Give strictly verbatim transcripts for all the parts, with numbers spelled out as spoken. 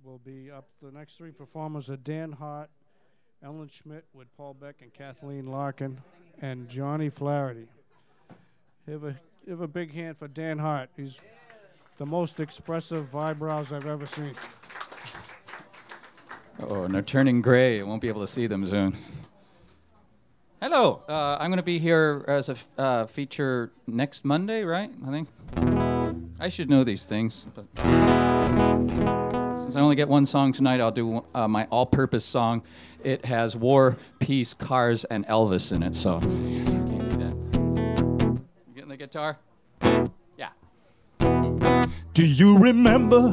will be up. The next three performers are Dan Hart, Ellen Schmidt with Paul Beck and Kathleen Larkin, and Johnny Flaherty. Give a, give a big hand for Dan Hart. He's the most expressive eyebrows I've ever seen. Oh, and they're turning gray. I won't be able to see them soon. Hello. Uh, I'm going to be here as a f- uh, feature next Monday, right? I think. I should know these things, but since I only get one song tonight, I'll do uh, my all-purpose song. It has war, peace, cars, and Elvis in it, so can't beat that. You getting the guitar? Yeah. Do you remember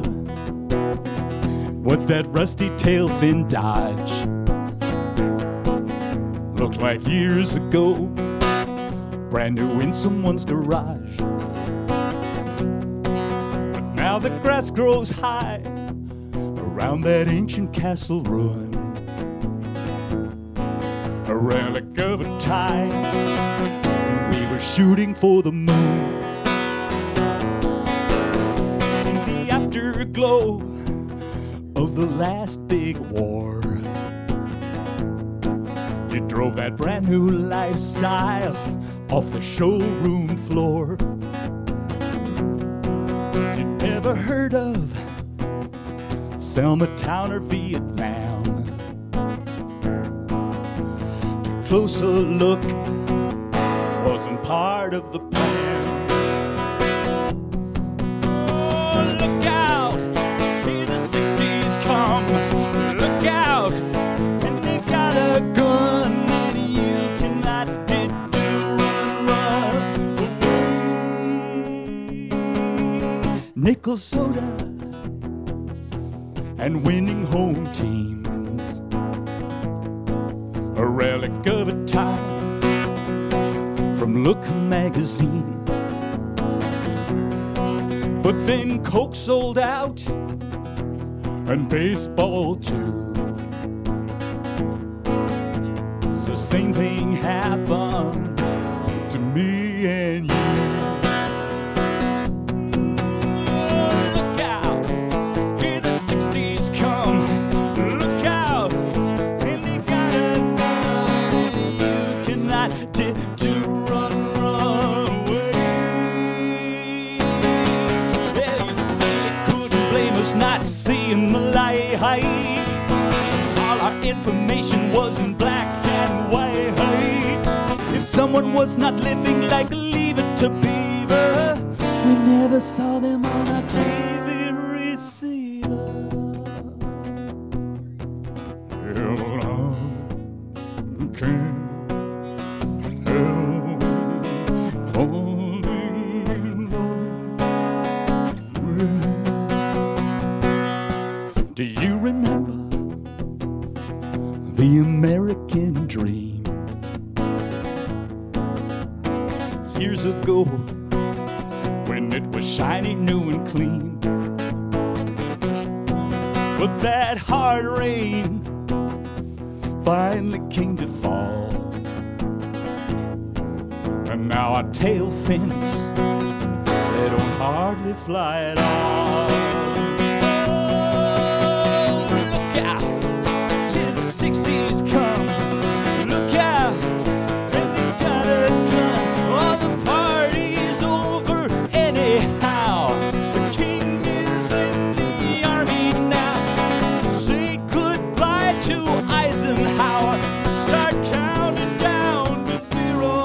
what that rusty tail fin Dodge looked like years ago, brand new in someone's garage? But now the grass grows high around that ancient castle ruin, a relic of a time when we were shooting for the moon. In the afterglow of the last big war, you drove that brand new lifestyle off the showroom floor. You never heard of Selma Town or Vietnam. Too close a look wasn't part of the plan. Oh, look out, here the sixties come. Look out, and they got a gun that you cannot did do run, run away. Nickel soda and winning home teams, a relic of a time from Look magazine. But then Coke sold out, and baseball too. The same thing happened to me and you. Oh, look out, here the sixties come. Look out, and they got a gun you cannot did to run, run away. Yeah, you couldn't blame us not seeing the light. All our information was in black and white. If someone was not living like Leave It to Beaver, we never saw them on our T V receiver. Well, I can't help falling in love with. Do you remember the American dream? Years ago, when it was shiny, new and clean. But that hard rain finally came to fall, and now our tail fins, they don't hardly fly at all. Look out, here the sixties come. Look out, and they got a gun. All the party's over anyhow. The king is in the army now. Say goodbye to Eisenhower. Start counting down to zero.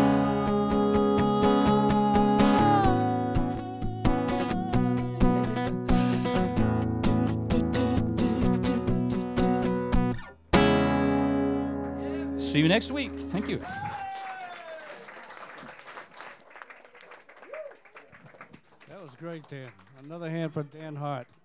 See you next week. Thank you. That was great, Dan. Another hand for Dan Hart.